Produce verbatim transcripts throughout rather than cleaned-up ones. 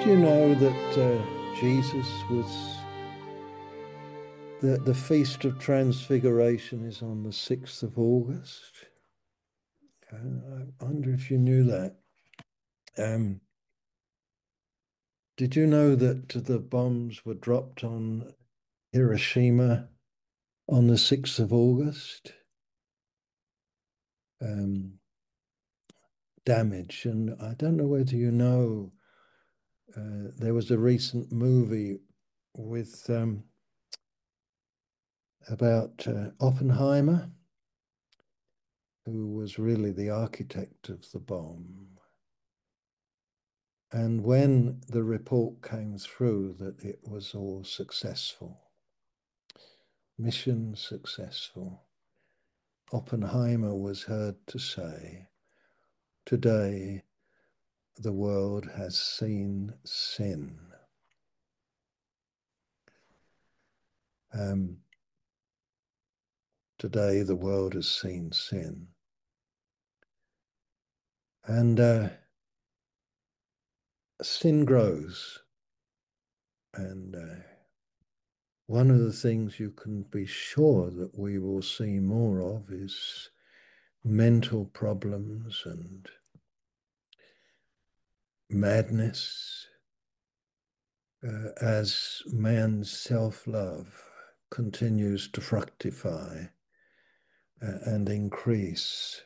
you know that uh, Jesus was, the, the Feast of Transfiguration is on the sixth of August? Uh, I wonder if you knew that. Um, did you know that the bombs were dropped on Hiroshima on the sixth of August? Um, damage, and I don't know whether you know, uh, there was a recent movie with um, about uh, Oppenheimer, who was really the architect of the bomb. And when the report came through that it was all successful, mission successful, Oppenheimer was heard to say, "Today the world has seen sin." Um, today the world has seen sin. And uh, sin grows. And uh, one of the things you can be sure that we will see more of is mental problems and madness, uh, as man's self-love continues to fructify uh, and increase.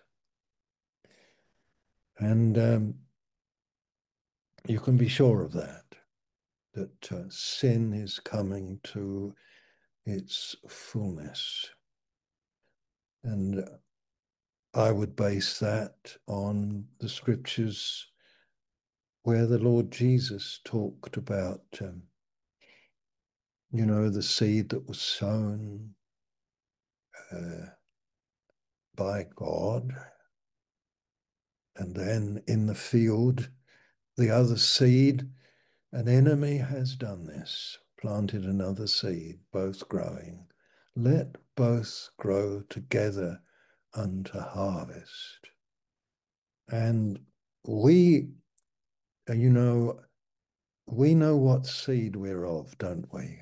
And um, you can be sure of that, that uh, sin is coming to its fullness. And I would base that on the scriptures where the Lord Jesus talked about, um, you know, the seed that was sown uh, by God, and then in the field, the other seed, an enemy has done this, planted another seed, both growing. Let both grow together unto harvest. And we, you know, we know what seed we're of, don't we?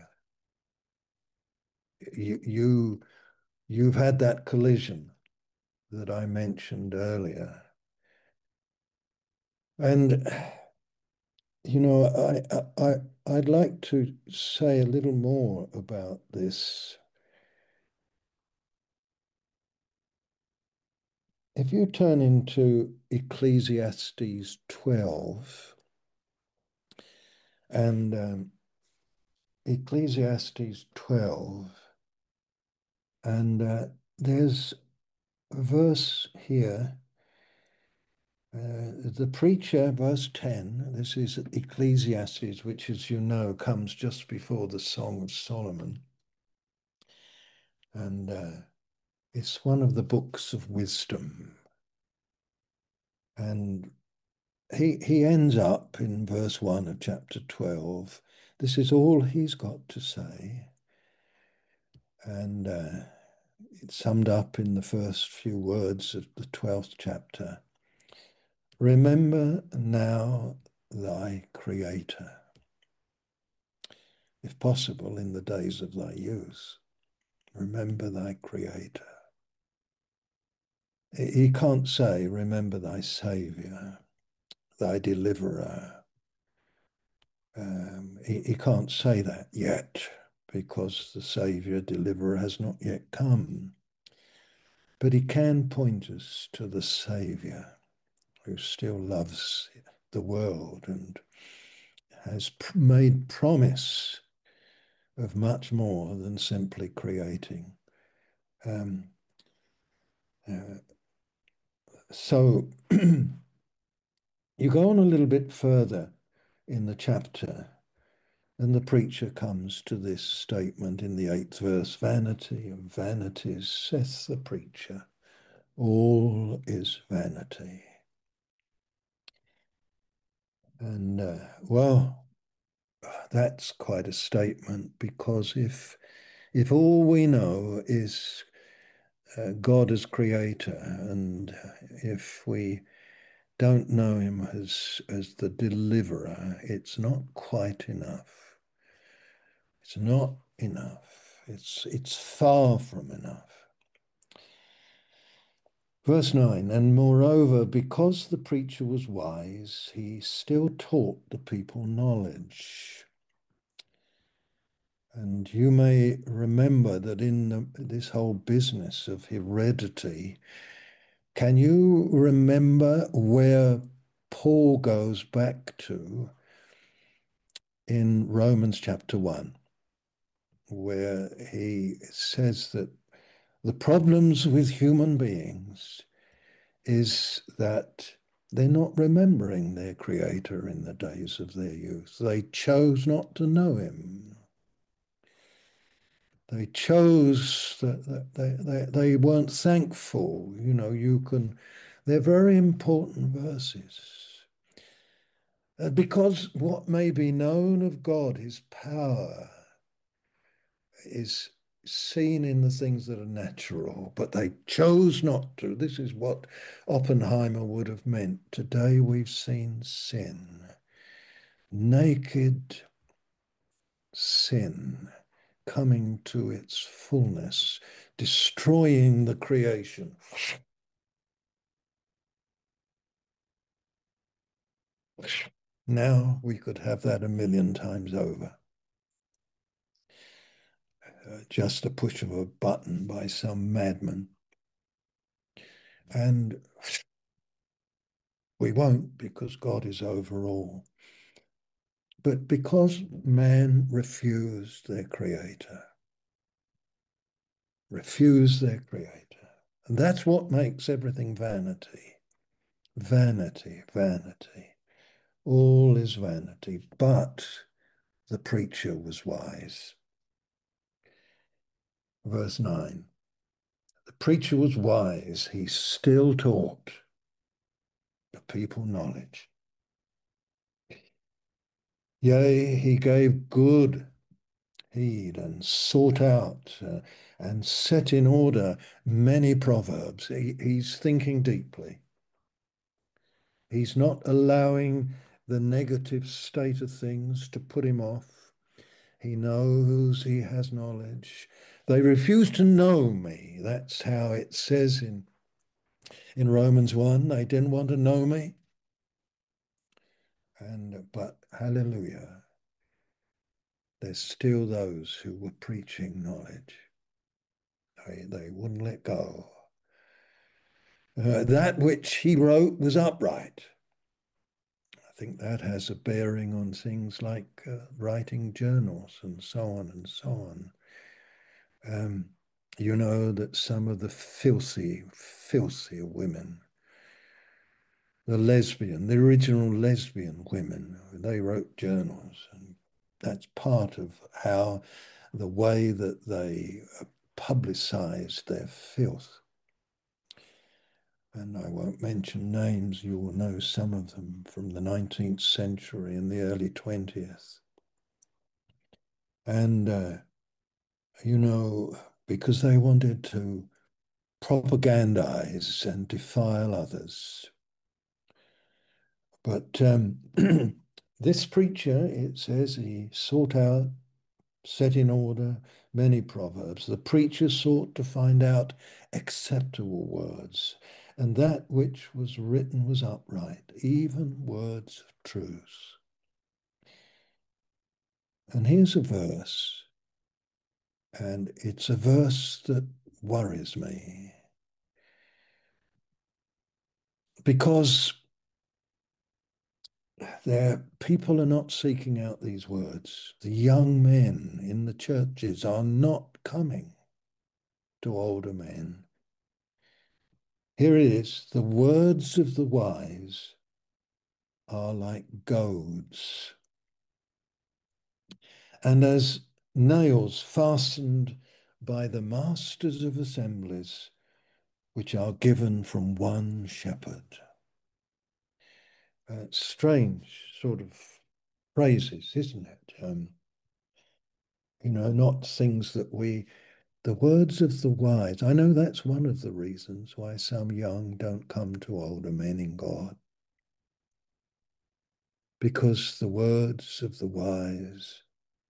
You, you, you've had that collision that I mentioned earlier. And, you know, I, I, I'd like to say a little more about this. If you turn into Ecclesiastes twelve, and um, Ecclesiastes twelve, and uh, there's a verse here. Uh, the preacher, verse ten, this is Ecclesiastes, which, as you know, comes just before the Song of Solomon. And uh, it's one of the books of wisdom. And he, he ends up in verse one of chapter twelve. This is all he's got to say. And uh, it's summed up in the first few words of the twelfth chapter. Remember now thy Creator, if possible, in the days of thy youth. Remember thy Creator. He can't say, remember thy Saviour, thy Deliverer. Um, he, he can't say that yet, because the Saviour, Deliverer has not yet come. But he can point us to the Saviour, who still loves the world and has pr- made promise of much more than simply creating. Um, uh, so you go on a little bit further in the chapter, and the preacher comes to this statement in the eighth verse: vanity of vanities, saith the preacher, all is vanity. And uh, well, that's quite a statement, because if if all we know is uh, God as creator, and if we don't know him as, as the deliverer, it's not quite enough. It's not enough. It's, it's far from enough. Verse nine, and moreover, because the preacher was wise, he still taught the people knowledge. And you may remember that in the, this whole business of heredity, can you remember where Paul goes back to in Romans chapter one, where he says that the problems with human beings is that they're not remembering their Creator in the days of their youth. They chose not to know him. They chose that they, they, they weren't thankful. You know, you can, they're very important verses. Uh, because what may be known of God, his power, is seen in the things that are natural, but they chose not to. This is what Oppenheimer would have meant. Today we've seen sin, naked sin coming to its fullness, destroying the creation. Now we could have that a million times over. Uh, just a push of a button by some madman. And we won't, because God is over all. But because man refused their creator, refused their creator, and that's what makes everything vanity. Vanity, vanity. All is vanity. But the preacher was wise. Verse nine. The preacher was wise. He still taught the people knowledge. Yea, he gave good heed and sought out uh, and set in order many proverbs. He, he's thinking deeply. He's not allowing the negative state of things to put him off. He knows, he has knowledge. They refuse to know me. That's how it says in, in Romans one. They didn't want to know me. And but hallelujah, there's still those who were preaching knowledge. They, they wouldn't let go. Uh, that which he wrote was upright. I think that has a bearing on things like uh, writing journals and so on and so on. Um, you know that some of the filthy, filthy women, the lesbian, the original lesbian women, they wrote journals, and that's part of how the way that they publicized their filth. And I won't mention names, you will know some of them from the nineteenth century and the early twentieth. And, uh, you know, because they wanted to propagandize and defile others. But um, this preacher, it says, he sought out, set in order many proverbs. The preacher sought to find out acceptable words, and that which was written was upright, even words of truth. And here's a verse, and it's a verse that worries me, because there people are not seeking out these words. The young men in the churches are not coming to older men. Here it is, the words of the wise are like goads, and as nails fastened by the masters of assemblies, which are given from one shepherd. Uh, strange sort of phrases, isn't it? Um, you know, not things that we, the words of the wise. I know that's one of the reasons why some young don't come to older men in God. because the words of the wise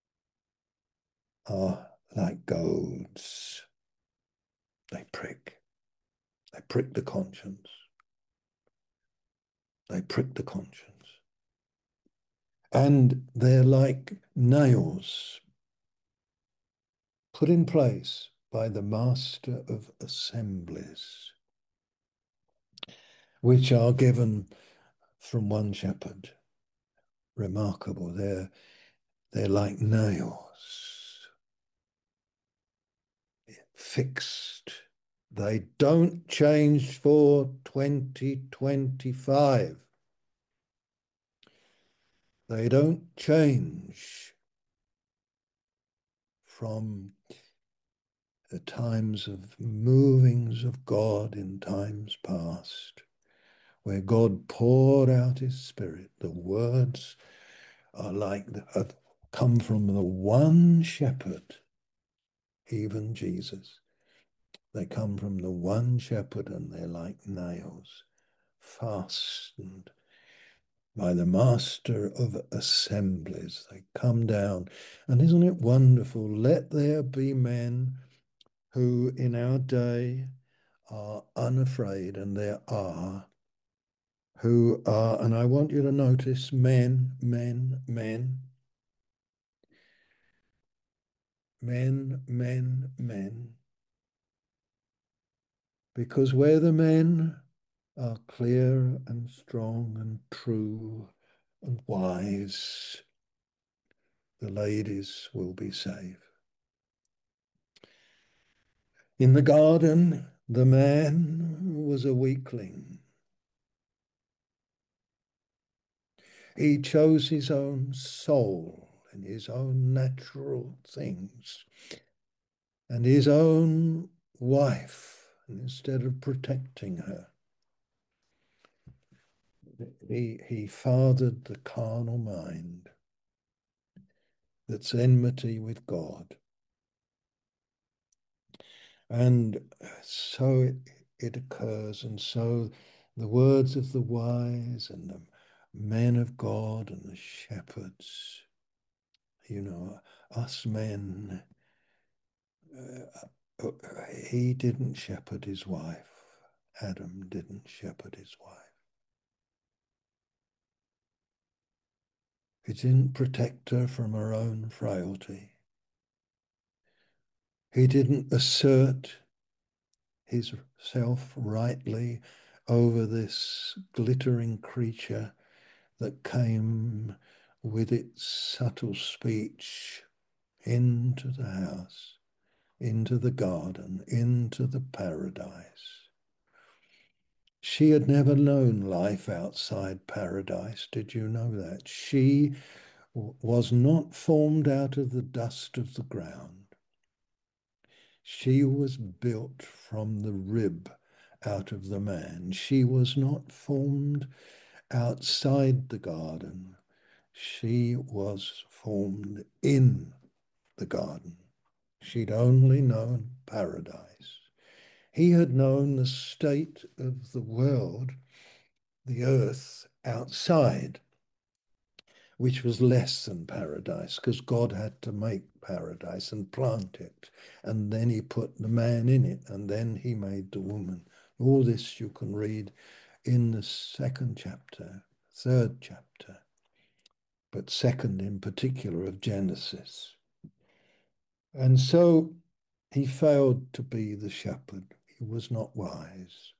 are like goads. They prick. They prick the conscience. They prick the conscience. And they're like nails put in place by the master of assemblies, which are given from one shepherd. Remarkable. They're, they're like nails, fixed. They don't change for twenty twenty-five. They don't change from the times of movings of God in times past, where God poured out his Spirit. The words are like, the, have come from the one shepherd, even Jesus. They come from the one shepherd, and they're like nails fastened by the master of assemblies. They come down. And isn't it wonderful? Let there be men who in our day are unafraid, and there are, who are, and I want you to notice men, men, men, men, men, men, because where the men are clear and strong and true and wise, the ladies will be safe. In the garden, the man was a weakling. He chose his own soul and his own natural things and his own wife, and instead of protecting her, he, he fathered the carnal mind that's enmity with God. And so it, it occurs, and so the words of the wise and the men of God and the shepherds, you know, us men, uh, he didn't shepherd his wife. Adam didn't shepherd his wife. He didn't protect her from her own frailty. He didn't assert himself rightly over this glittering creature that came with its subtle speech into the house, into the garden, into the paradise. She had never known life outside paradise. Did you know that? She was not formed out of the dust of the ground. She was built from the rib out of the man. She was not formed outside the garden. She was formed in the garden. She'd only known paradise. He had known the state of the world, the earth outside, which was less than paradise, because God had to make paradise and plant it. And then he put the man in it, and then he made the woman. All this you can read in the second chapter, third chapter, but second in particular of Genesis. And so he failed to be the shepherd. He was not wise.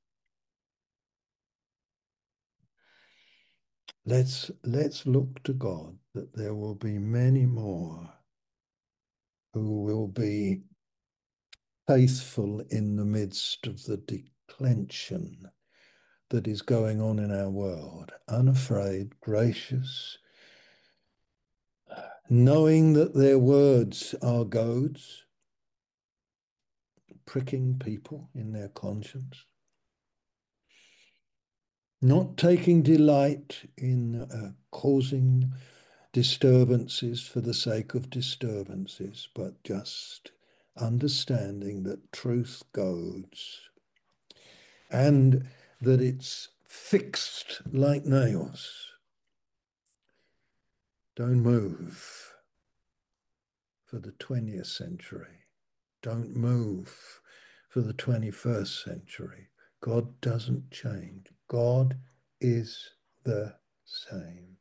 Let's, let's look to God that there will be many more who will be faithful in the midst of the declension that is going on in our world, unafraid, gracious, knowing that their words are goads, pricking people in their conscience, not taking delight in uh, causing disturbances for the sake of disturbances, but just understanding that truth goads and that it's fixed like nails. Don't move for the twentieth century. Don't move for the twenty-first century. God doesn't change. God is the same.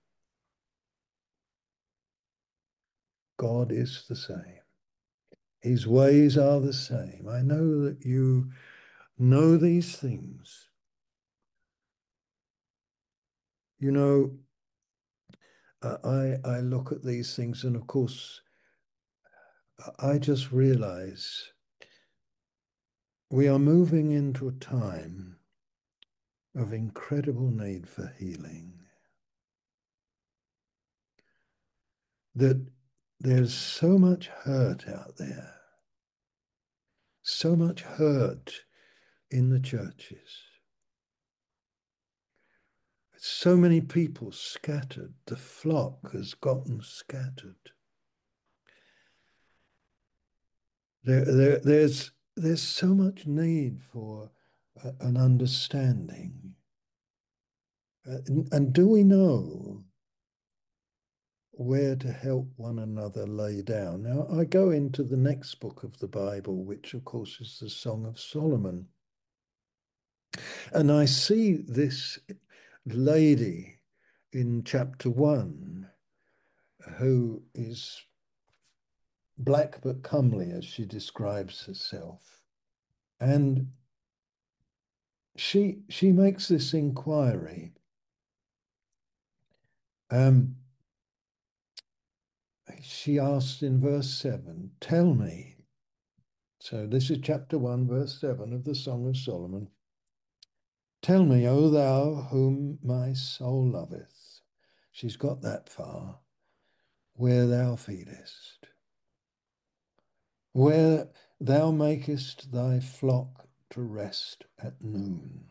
God is the same. His ways are the same. I know that you know these things. You know, I, I look at these things, and of course, I just realize we are moving into a time of incredible need for healing. That there's so much hurt out there, so much hurt in the churches. So many people scattered. The flock has gotten scattered. There, there, there's, there's so much need for uh, an understanding. Uh, and, and do we know where to help one another lay down? Now, I go into the next book of the Bible, which, of course, is the Song of Solomon. And I see this lady in chapter one who is black but comely, as she describes herself. And she she makes this inquiry. Um, she asks in verse seven, tell me. So this is chapter one, verse seven of the Song of Solomon. Tell me, O thou whom my soul loveth. She's got that far. Where thou feedest, where thou makest thy flock to rest at noon.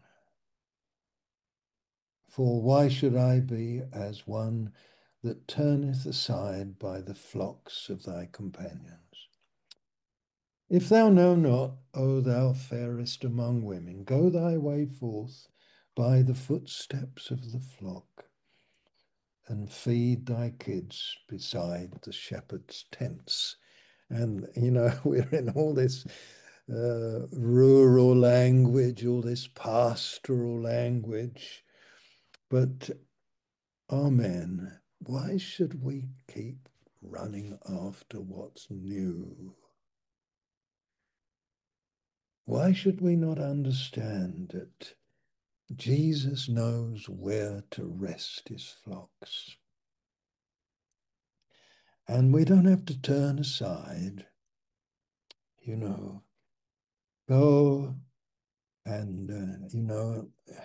For why should I be as one that turneth aside by the flocks of thy companions? If thou know not, O thou fairest among women, go thy way forth by the footsteps of the flock, and feed thy kids beside the shepherd's tents. And, you know, we're in all this uh, rural language, all this pastoral language, but amen. Why should we keep running after what's new? Why should we not understand that Jesus knows where to rest his flocks? And we don't have to turn aside, you know, go and, uh, you know,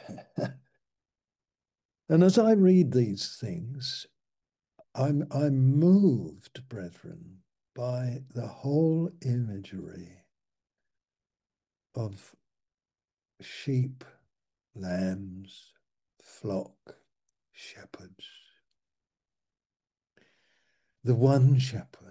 and as I read these things, I'm, I'm moved, brethren, by the whole imagery of sheep, lambs, flock, shepherds. The one shepherd.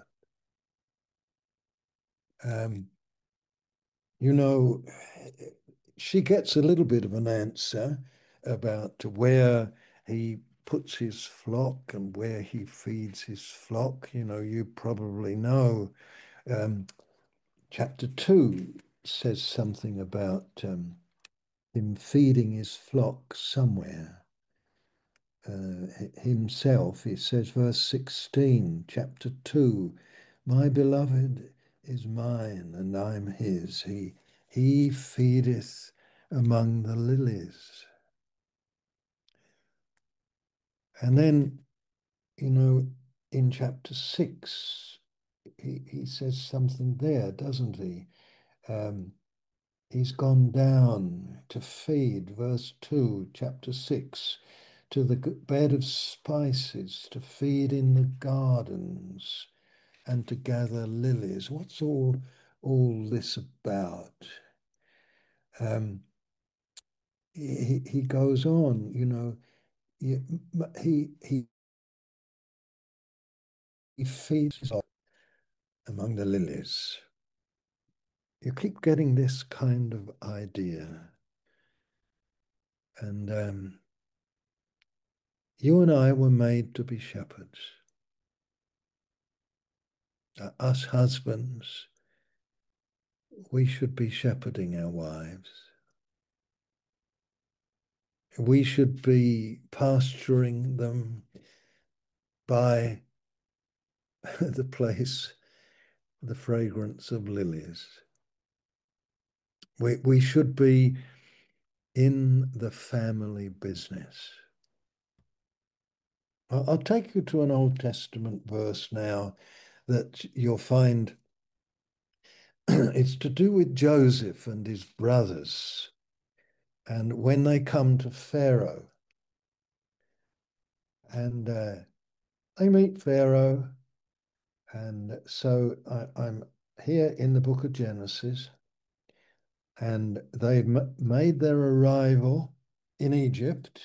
Um, you know, she gets a little bit of an answer about where he puts his flock and where he feeds his flock. You know, you probably know um, chapter two says something about um, him feeding his flock somewhere. Uh, himself, he says, verse sixteen, chapter two, my beloved is mine and I'm his. He, he feedeth among the lilies. And then, you know, in chapter six, he, he says something there, doesn't he? Um, he's gone down to feed, verse two, chapter six, to the bed of spices, to feed in the gardens and to gather lilies. What's all, all this about? Um, he, he goes on, you know, he, he, he he feeds among the lilies. You keep getting this kind of idea. And um, you and I were made to be shepherds. Uh, us husbands, we should be shepherding our wives. We should be pasturing them by the place, the fragrance of lilies. We, we should be in the family business. I'll, I'll take you to an Old Testament verse now that you'll find it's to do with Joseph and his brothers. And when they come to Pharaoh, and uh, they meet Pharaoh, and so I, I'm here in the book of Genesis, and they've made their arrival in Egypt,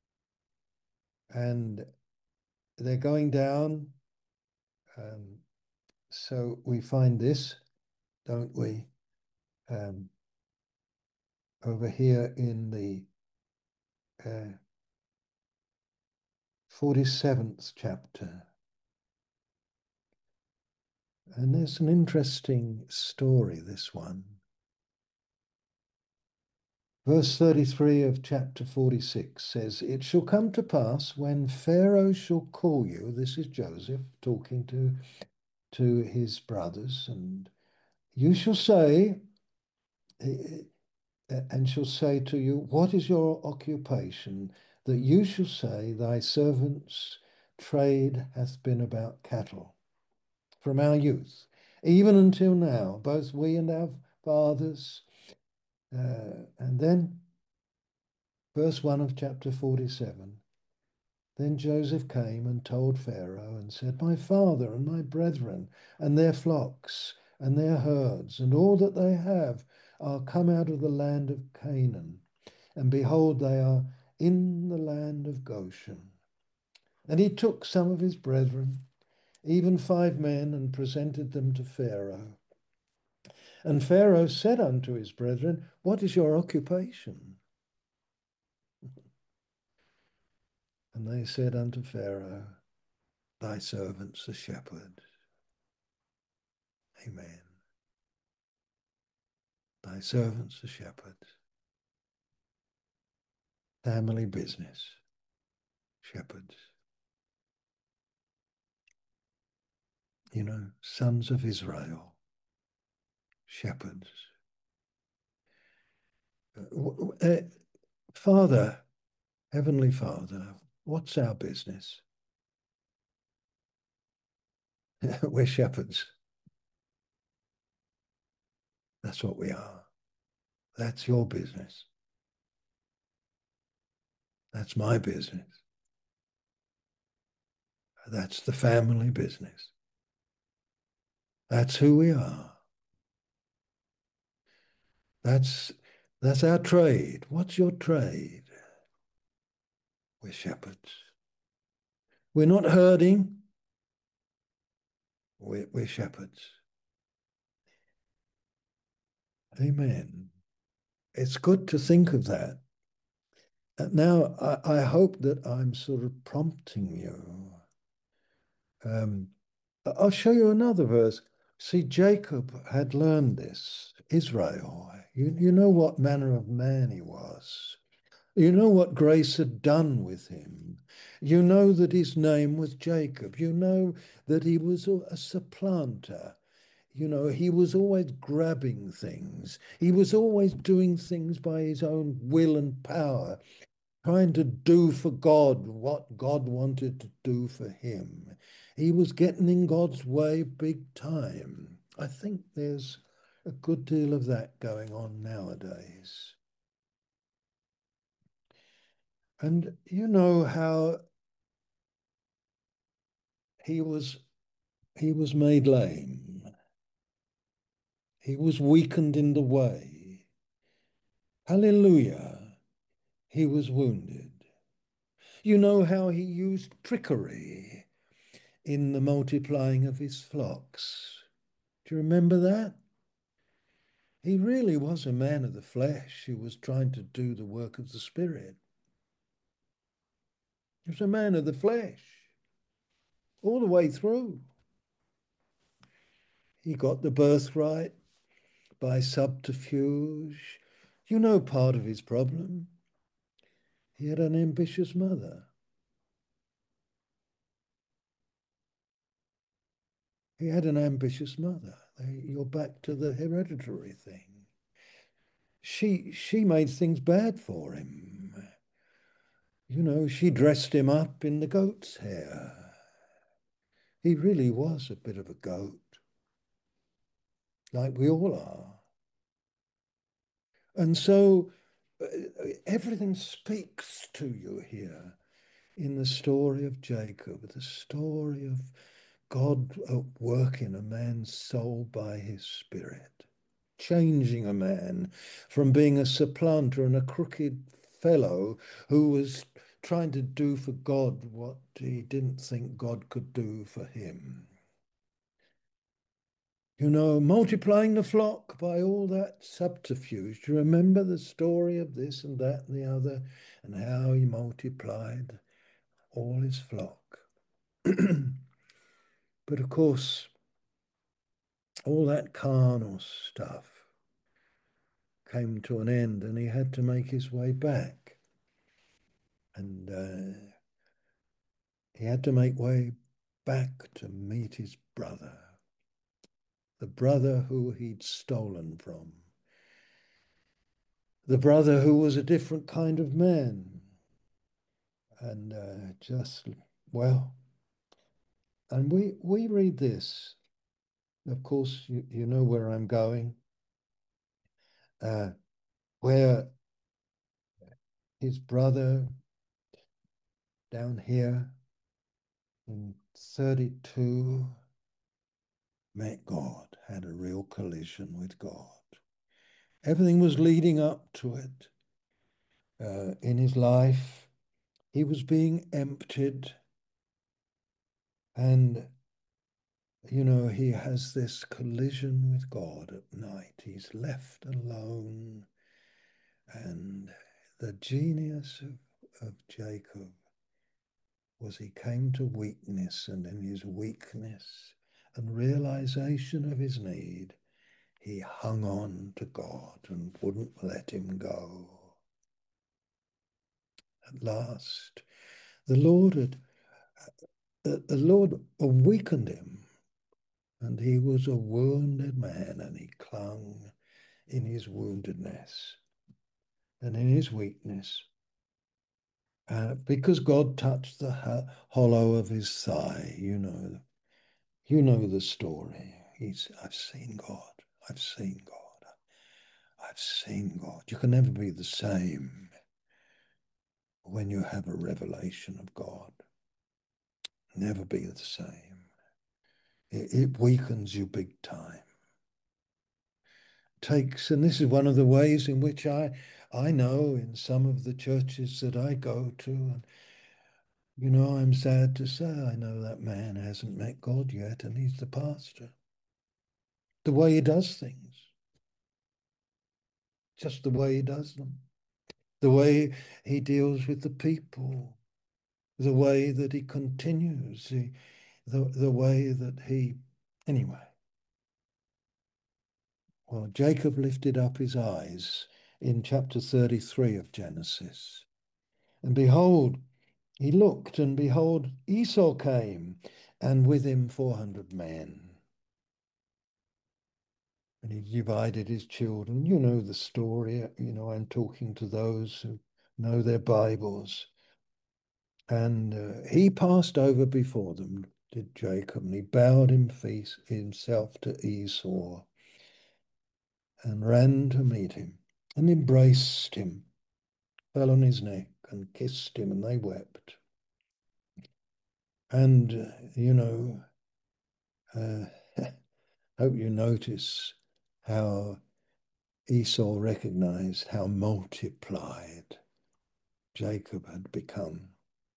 and they're going down. Um, so we find this, don't we, um, over here in the uh, forty-seventh chapter. And there's an interesting story, this one. Verse thirty-three of chapter forty-six says, "It shall come to pass when Pharaoh shall call you," this is Joseph talking to, to his brothers, "and you shall say, and shall say to you, what is your occupation? That you shall say, thy servant's trade hath been about cattle from our youth, even until now, both we and our fathers." Uh, and then verse one of chapter forty-seven, "Then Joseph came and told Pharaoh and said, my father and my brethren and their flocks and their herds and all that they have are come out of the land of Canaan. And behold, they are in the land of Goshen." And he took some of his brethren, even five men, and presented them to Pharaoh. And Pharaoh said unto his brethren, what is your occupation? And they said unto Pharaoh, thy servants are shepherds. Amen. Thy servants are shepherds. Family business. Shepherds. You know, sons of Israel. Shepherds. Uh, uh, Father, Heavenly Father, what's our business? We're shepherds. That's what we are. That's your business. That's my business. That's the family business. That's who we are. That's, that's our trade. What's your trade? We're shepherds. We're not herding. We're, we're shepherds. Amen. It's good to think of that. Now, I, I hope that I'm sort of prompting you. Um, I'll show you another verse. See, Jacob had learned this, Israel. You, you know what manner of man he was. You know what grace had done with him. You know that his name was Jacob. You know that he was a supplanter. You know, he was always grabbing things. He was always doing things by his own will and power, trying to do for God what God wanted to do for him. He was getting in God's way big time. I think there's a good deal of that going on nowadays. And you know how he was he was made lame. He was weakened in the way. Hallelujah. He was wounded. You know how he used trickery in the multiplying of his flocks. Do you remember that? He really was a man of the flesh who was trying to do the work of the Spirit. He was a man of the flesh all the way through. He got the birthright by subterfuge. You know part of his problem. He had an ambitious mother. He had an ambitious mother. You're back to the hereditary thing. She she made things bad for him. You know, she dressed him up in the goat's hair. He really was a bit of a goat, like we all are. And so uh, everything speaks to you here in the story of Jacob, the story of God at work in a man's soul by his spirit, changing a man from being a supplanter and a crooked fellow who was trying to do for God what he didn't think God could do for him. You know, multiplying the flock by all that subterfuge. Do you remember the story of this and that and the other, and how he multiplied all his flock? But of course, all that carnal stuff came to an end, and he had to make his way back. And uh, he had to make way back to meet his brother, the brother who he'd stolen from, the brother who was a different kind of man. And uh, just, well, and we, we read this. Of course, you, you know where I'm going, uh, where his brother down here in thirty-two met God, had a real collision with God. Everything was leading up to it uh, in his life. He was being emptied, and you know, he has this collision with God at night. He's left alone, and the genius of, of Jacob was he came to weakness, and in his weakness and realization of his need, he hung on to God and wouldn't let him go. At last, the Lord had uh, the Lord awakened him, and he was a wounded man, and he clung in his woundedness and in his weakness, uh, because God touched the ho hollow of his thigh. You know, you know the story. He's, I've seen God. I've seen God. I've seen God. You can never be the same when you have a revelation of God. Never be the same. It, it weakens you big time. Takes, and this is one of the ways in which I, I know in some of the churches that I go to, and you know, I'm sad to say, I know that man hasn't met God yet, and he's the pastor. The way he does things, just the way he does them, the way he deals with the people, the way that he continues, the, the, the way that he, anyway. Well, Jacob lifted up his eyes in chapter thirty-three of Genesis, and behold, he looked, and behold, Esau came, and with him four hundred men. And he divided his children. You know the story. You know, I'm talking to those who know their Bibles. And uh, he passed over before them, did Jacob, and he bowed himself to Esau and ran to meet him and embraced him, fell on his neck and kissed him, and they wept. And, uh, you know, uh, hope you notice how Esau recognized how multiplied Jacob had become.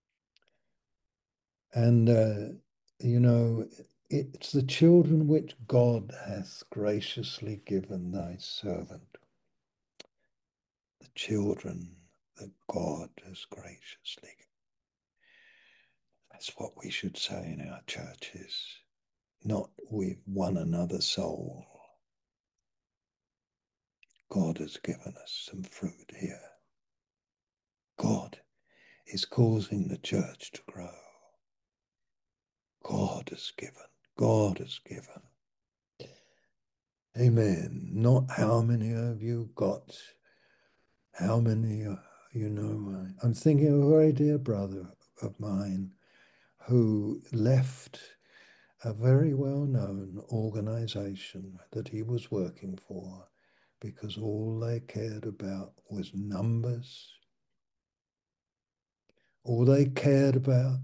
And, uh, you know, it's the children which God hath graciously given thy servant. The children that God has graciously given. That's what we should say in our churches. not with one another soul. God has given us some fruit here. God is causing the church to grow. God has given. God has given. Amen. Not how many of you got, how many, uh, you know, I'm thinking of a very dear brother of mine who left a very well-known organization that he was working for because all they cared about was numbers. All they cared about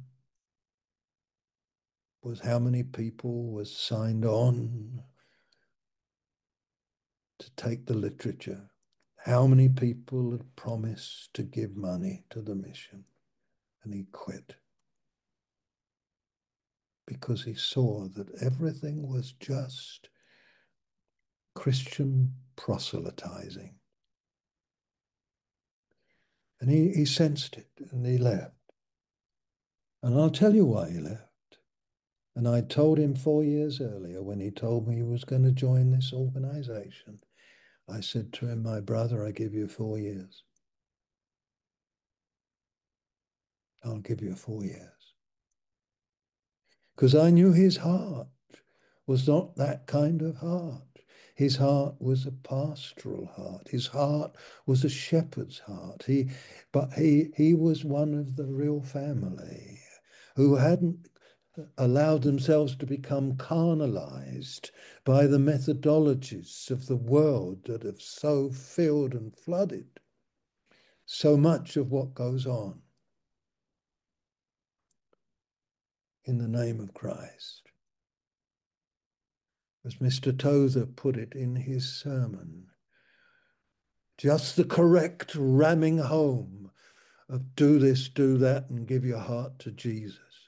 was how many people was signed on to take the literature, how many people had promised to give money to the mission, and he quit because he saw that everything was just Christian proselytizing. And he, he sensed it and he left. And I'll tell you why he left. And I told him four years earlier when he told me he was going to join this organization. I said to him, my brother, I give you four years. I'll give you four years. Because I knew his heart was not that kind of heart. His heart was a pastoral heart. His heart was a shepherd's heart. He, but he, he was one of the real family who hadn't allowed themselves to become carnalized by the methodologies of the world that have so filled and flooded so much of what goes on in the name of Christ. As Mister Tozer put it in his sermon, just the correct ramming home of do this, do that, and give your heart to Jesus,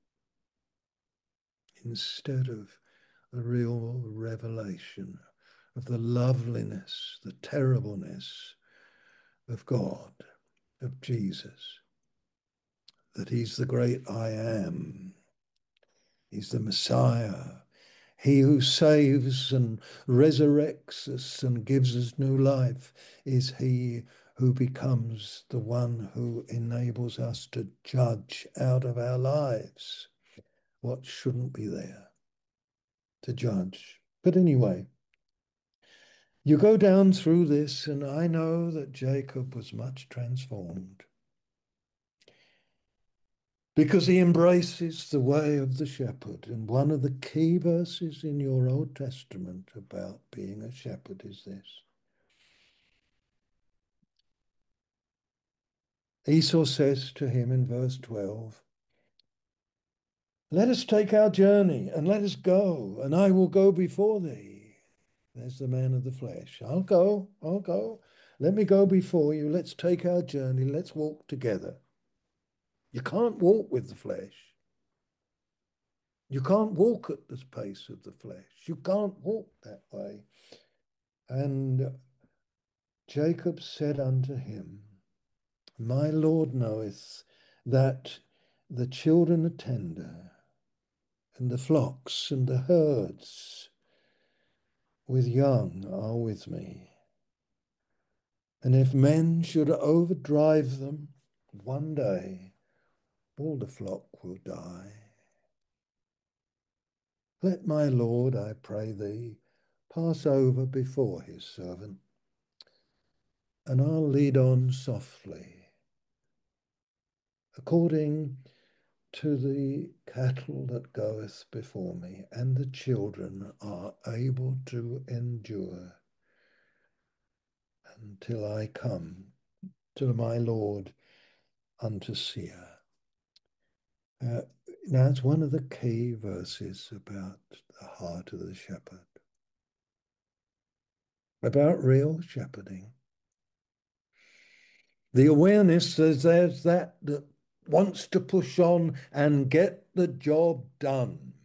instead of the real revelation of the loveliness, the terribleness of God, of Jesus, that he's the great I am. He's the Messiah. He who saves and resurrects us and gives us new life is he who becomes the one who enables us to judge out of our lives what shouldn't be there, to judge. But anyway, you go down through this, and I know that Jacob was much transformed because he embraces the way of the shepherd. And one of the key verses in your Old Testament about being a shepherd is this. Esau says to him in verse twelve, let us take our journey and let us go, and I will go before thee. There's the man of the flesh. I'll go, I'll go. Let me go before you. Let's take our journey. Let's walk together. You can't walk with the flesh. You can't walk at the pace of the flesh. You can't walk that way. And Jacob said unto him, my Lord knoweth that the children are tender, and the flocks and the herds with young are with me. And if men should overdrive them, one day all the flock will die. Let my Lord, I pray thee, pass over before his servant, and I'll lead on softly, according to the cattle that goeth before me, and the children are able to endure until I come to my Lord unto Seir. Uh, now, it's one of the key verses about the heart of the shepherd, about real shepherding. The awareness that there's that that wants to push on and get the job done.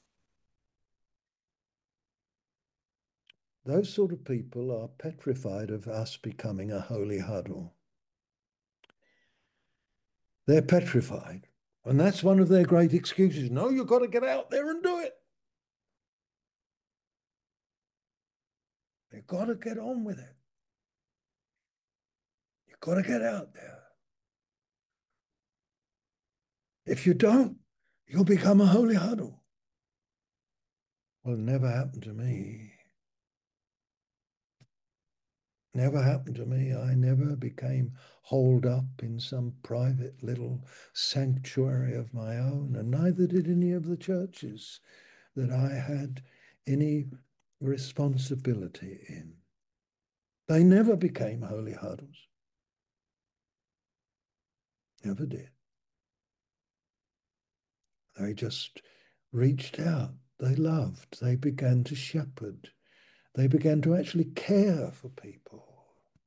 Those sort of people are petrified of us becoming a holy huddle. They're petrified. And that's one of their great excuses. No, you've got to get out there and do it. You've got to get on with it. You've got to get out there. If you don't, you'll become a holy huddle. Well, it never happened to me. Never happened to me. I never became holed up in some private little sanctuary of my own, and neither did any of the churches that I had any responsibility in. They never became holy huddles. Never did. They just reached out. They loved. They began to shepherd. They began to actually care for people.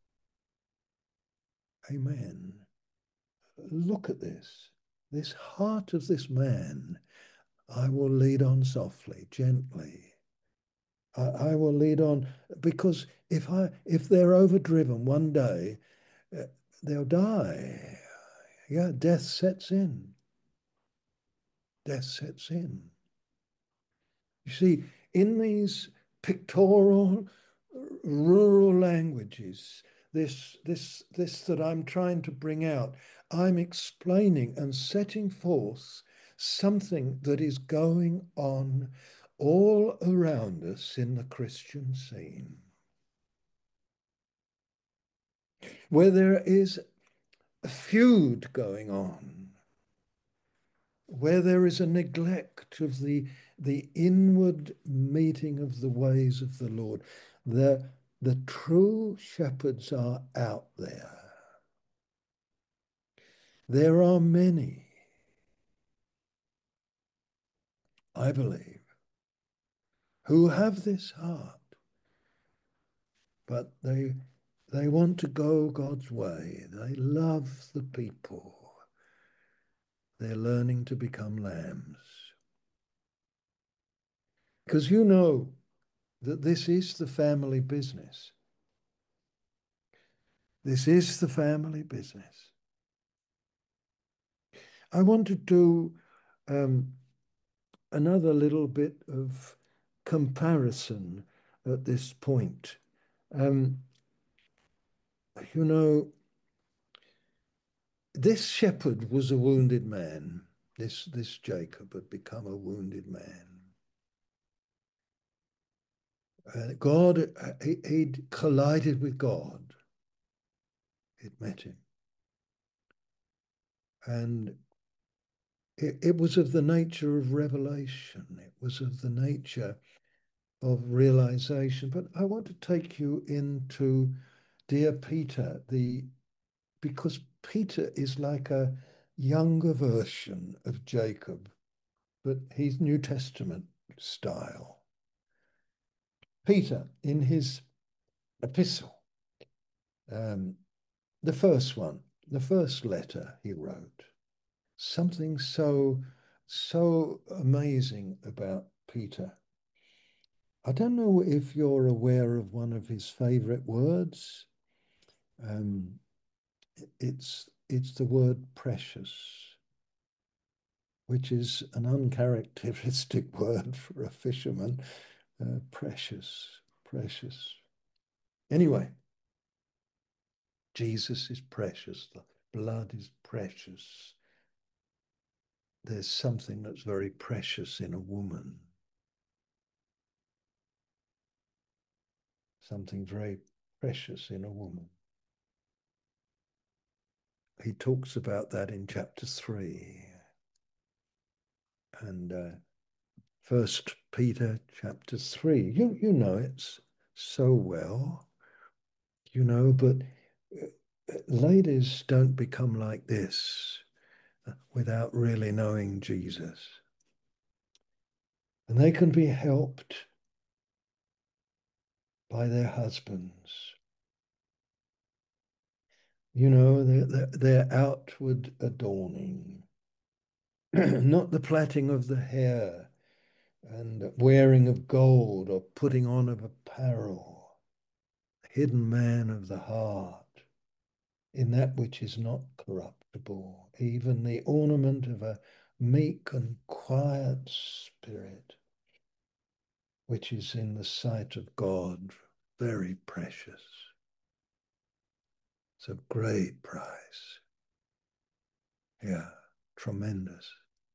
Amen. Look at this. This heart of this man, I will lead on softly, gently. I, I will lead on, because if I if they're overdriven one day, uh, they'll die. Yeah, death sets in. Death sets in. You see, in these pictorial, rural languages, this, this, this that I'm trying to bring out, I'm explaining and setting forth something that is going on all around us in the Christian scene, where there is a feud going on, where there is a neglect of the, the inward meeting of the ways of the Lord. The, the true shepherds are out there. There are many, I believe, who have this heart, but they, they want to go God's way. They love the people. They're learning to become lambs. Because you know that this is the family business. This is the family business. I want to do um, another little bit of comparison at this point. Um, you know, this shepherd was a wounded man. This, this Jacob had become a wounded man. Uh, God, he, he'd collided with God. He'd met him. And it, it was of the nature of revelation. It was of the nature of realization. But I want to take you into dear Peter, the because Peter is like a younger version of Jacob, but he's New Testament style. Peter, in his epistle, um, the first one, the first letter he wrote, something so, so amazing about Peter. I don't know if you're aware of one of his favorite words. Um, it's, it's the word precious, which is an uncharacteristic word for a fisherman. Uh, precious, precious. Anyway, Jesus is precious. The blood is precious. There's something that's very precious in a woman. Something very precious in a woman. He talks about that in chapter three. And uh, First Peter chapter three. You, you know it so well, you know, but ladies don't become like this without really knowing Jesus. And they can be helped by their husbands. You know, their, their outward adorning, not the plaiting of the hair and wearing of gold or putting on of apparel, hidden man of the heart, in that which is not corruptible, even the ornament of a meek and quiet spirit, which is in the sight of God. very precious. It's a great price. Yeah, tremendous.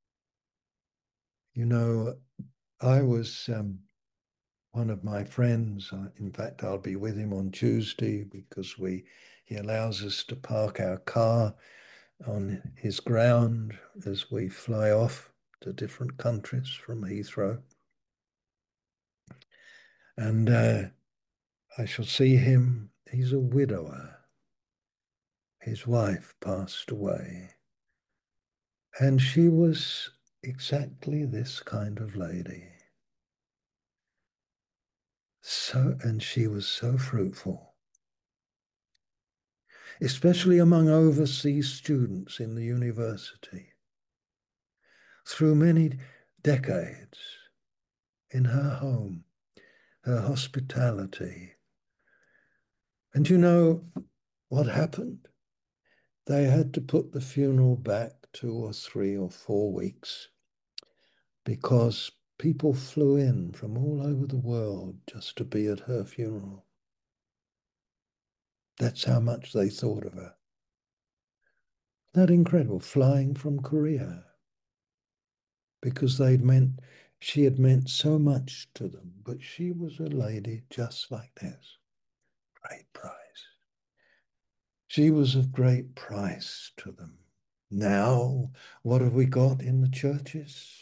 You know, I was um, one of my friends. uh, In fact, I'll be with him on Tuesday because we he allows us to park our car on his ground as we fly off to different countries from Heathrow. And uh, I shall see him. He's a widower. His wife passed away. And she was exactly this kind of lady. So, and she was so fruitful, especially among overseas students in the university. Through many decades in her home, her hospitality. And you know what happened? They had to put the funeral back two or three or four weeks because people flew in from all over the world just to be at her funeral. That's how much they thought of her. That incredible, flying from Korea because they'd meant, she had meant so much to them, but she was a lady just like this. Great price. She was of great price to them. Now, what have we got in the churches?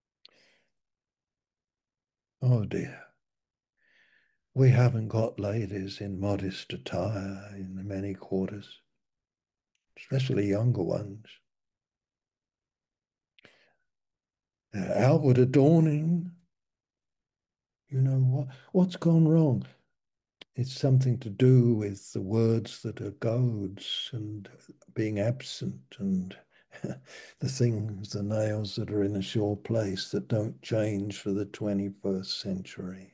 Oh dear. We haven't got ladies in modest attire in many quarters, especially younger ones. Uh, outward adorning, you know what? What's gone wrong? It's something to do with the words that are goads and being absent and the things, the nails that are in a sure place that don't change for the twenty-first century.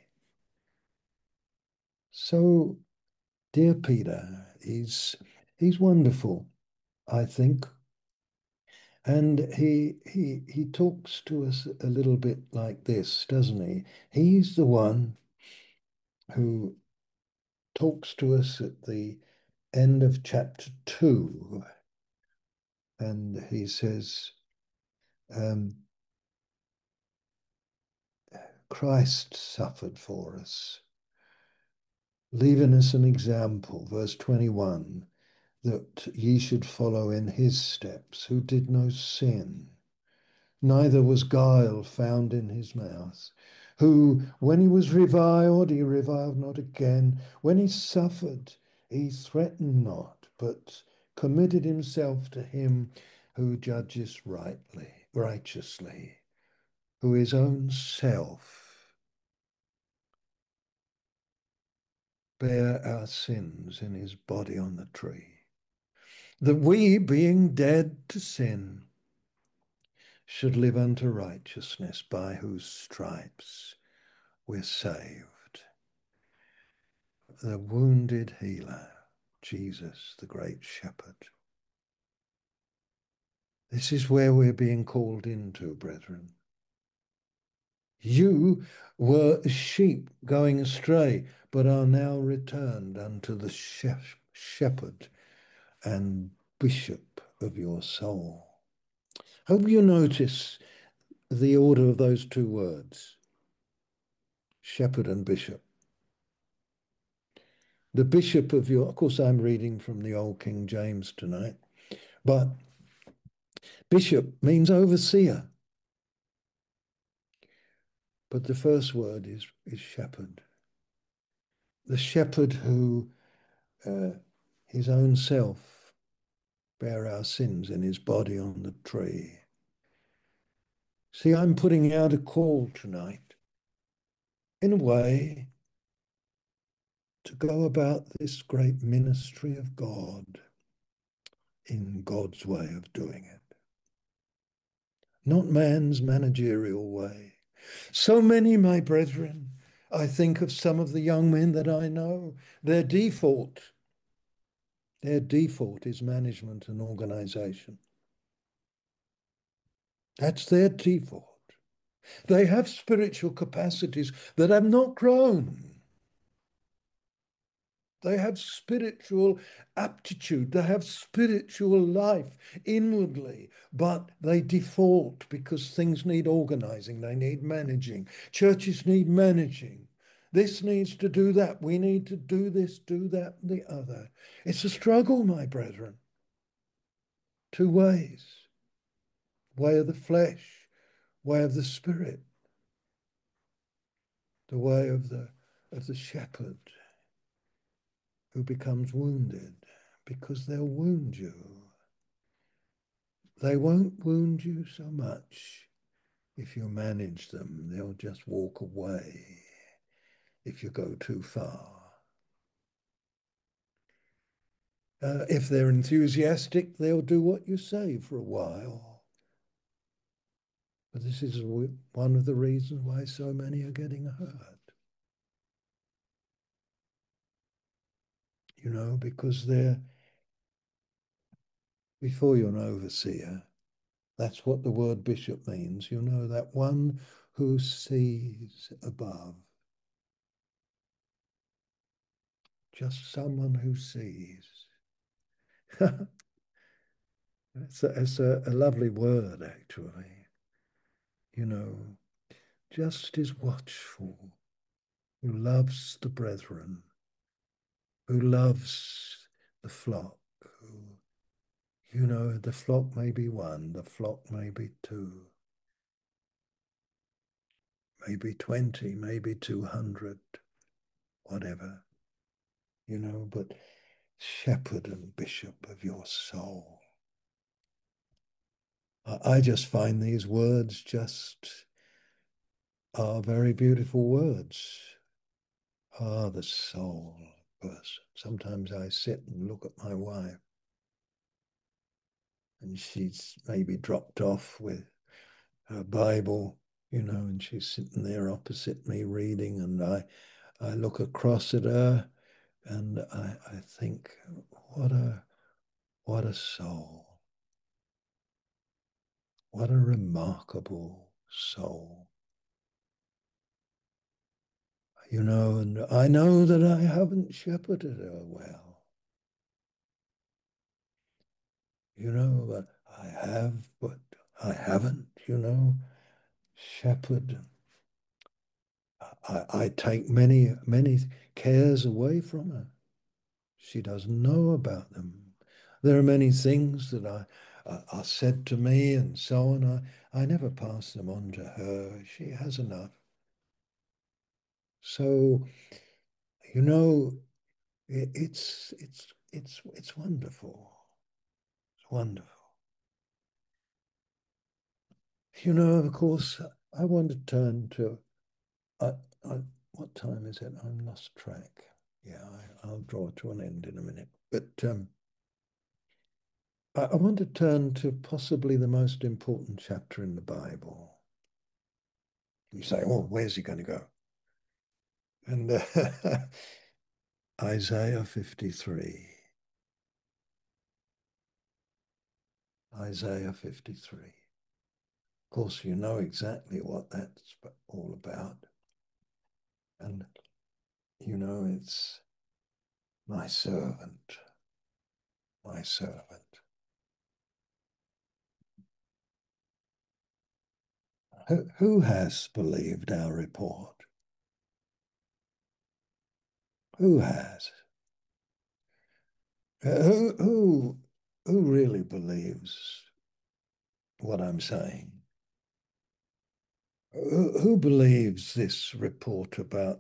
So, dear Peter, he's he's wonderful, I think. And he he he talks to us a little bit like this, doesn't he? He's the one who talks to us at the end of chapter two, and he says, um, Christ suffered for us, leaving us an example, verse twenty-one, that ye should follow in his steps, who did no sin, neither was guile found in his mouth, who, when he was reviled, he reviled not again. When he suffered, he threatened not, but committed himself to him who judges rightly, righteously, who his own self bare our sins in his body on the tree, that we, being dead to sin, should live unto righteousness, by whose stripes we're saved. The wounded healer, Jesus, the great shepherd. This is where we're being called into, brethren. You were sheep going astray, but are now returned unto the shepherd and bishop of your soul. Hope you notice the order of those two words, shepherd and bishop. The bishop of your, of course, I'm reading from the Old King James tonight, but bishop means overseer. But the first word is, is shepherd. The shepherd who uh, his own self bare our sins in his body on the tree. See, I'm putting out a call tonight, in a way, to go about this great ministry of God in God's way of doing it, not man's managerial way. So many, my brethren, I think of some of the young men that I know, their default, their default is management and organization. That's their default. They have spiritual capacities that have not grown. They have spiritual aptitude. They have spiritual life inwardly, but they default because things need organizing. They need managing. Churches need managing. This needs to do that. We need to do this, do that, and the other. It's a struggle, my brethren. Two ways. Way of the flesh, way of the spirit, the way of the of the shepherd who becomes wounded, because they'll wound you. They won't wound you so much if you manage them. They'll just walk away if you go too far. Uh, if they're enthusiastic, they'll do what you say for a while. But this is one of the reasons why so many are getting hurt. You know, because they're, before you're an overseer, that's what the word bishop means. You know, that one who sees above. Just someone who sees. It's, a, it's a, a lovely word, actually. You know, just is watchful, who loves the brethren, who loves the flock, who, you know, the flock may be one, the flock may be two, maybe twenty, maybe two hundred, whatever, you know, but shepherd and bishop of your soul. I just find these words just are very beautiful words. Ah, the soul person. Sometimes I sit and look at my wife and she's maybe dropped off with her Bible, you know, and she's sitting there opposite me reading, and I, I look across at her and I, I think, what a, what a soul. What a remarkable soul. You know, and I know that I haven't shepherded her well. You know, but I have, but I haven't, you know, shepherd. I, I take many, many cares away from her. She doesn't know about them. There are many things that I, uh, are said to me and so on. I, I never pass them on to her. She has enough. So, you know, it, it's, it's, it's, it's wonderful. It's wonderful. You know, of course, I want to turn to, I, I, what time is it? I'm lost track. Yeah, I, I'll draw to an end in a minute. But um, I, I want to turn to possibly the most important chapter in the Bible. You say, oh, where's he going to go? And uh, Isaiah fifty-three. Isaiah fifty-three. Of course, you know exactly what that's all about. And, you know, it's my servant, my servant. Who, who has believed our report? Who has? Uh, who, who, who really believes what I'm saying? Who, who believes this report about,